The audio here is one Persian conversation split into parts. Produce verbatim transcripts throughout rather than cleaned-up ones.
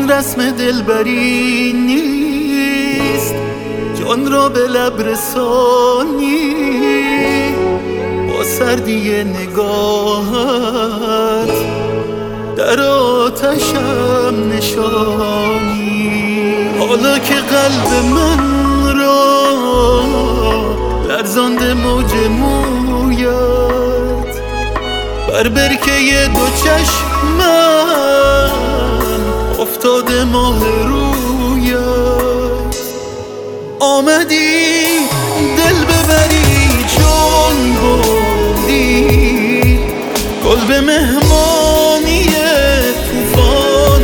رسم دلبری نیست، جان را به لب رسانی با سردی نگاهت، در آتشم نشانی. حالا که قلب من را لرزانده موج مویت، بر برکه دو چشمم افتاده ماه رویت. آمدی دل ببری جان بردی، گل به مهمانی توفان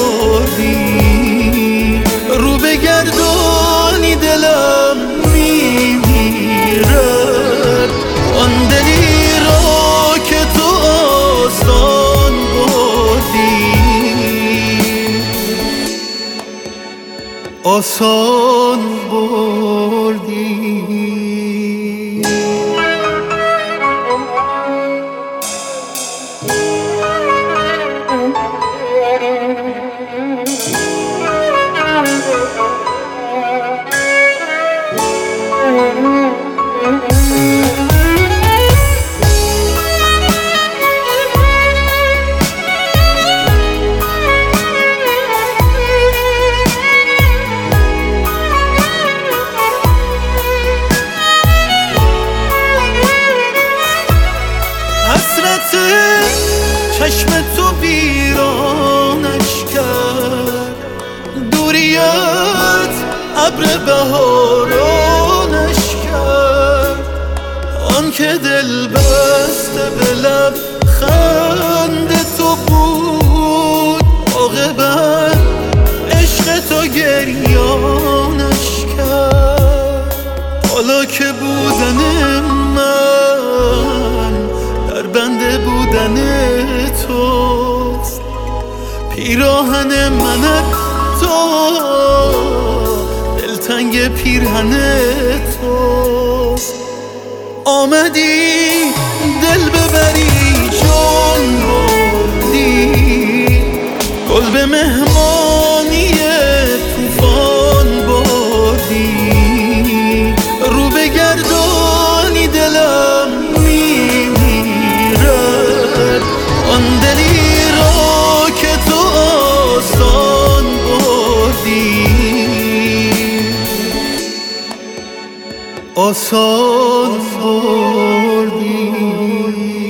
بردی، رو بگردانی دلم میمیرد، آن دلی را که تو آسان بردی، آسان بردی. حسرت چشم تو ویرانش کرد، دوریت ابر بهارانش کرد، آن که دل بسته به لب خنده تو بود، عاقبت عشق تو گریانش کرد. حالا که بودن من در بنده بودن توست، پیراهن منت تو دلتنگ پیرهن توست. آمدی دل ببری جان بردی، گل به مهمانی توفان بردی، رو بگردانی دلم میمیرد، آن دلی را که تو آسان بردی، آسان بردی.